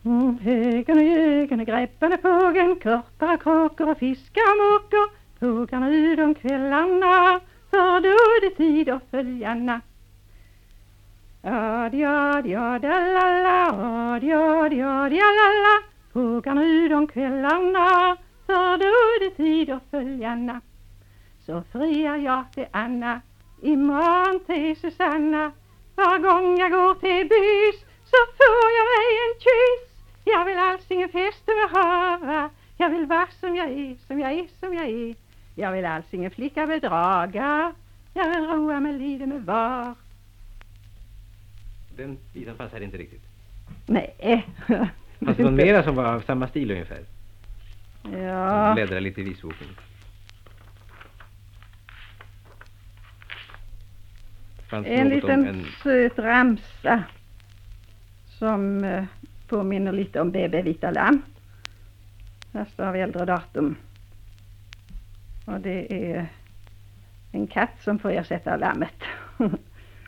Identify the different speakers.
Speaker 1: Högen och gögen och greppan och fågeln, korpar och kråkor och fiskar och måkor, fågarna ut om kvällarna, för då är det tid att följarna. Adi-adi-adi-adi-alala, adi-adi-adi-alala, fågarna ut om kvällarna, för då är det tid att följarna. Så friar jag till Anna, imorgon till Susanna, var gång jag går till bys så får jag mig en kyss. Jag vill alls ingen fest över hava, jag vill vara som jag är, som jag är, som jag är. Jag vill alls ingen flicka bedraga, jag vill roa mig lite med var.
Speaker 2: Den biten passade inte riktigt.
Speaker 1: Nej.
Speaker 2: Fast det var mera som var av samma stil ungefär.
Speaker 1: Ja.
Speaker 2: Bläddra lite i visboken.
Speaker 1: En liten söt ramsa som påminner lite om BB Vita Lamm. Fast av äldre datum. Och det är en katt som får ersätta lammet.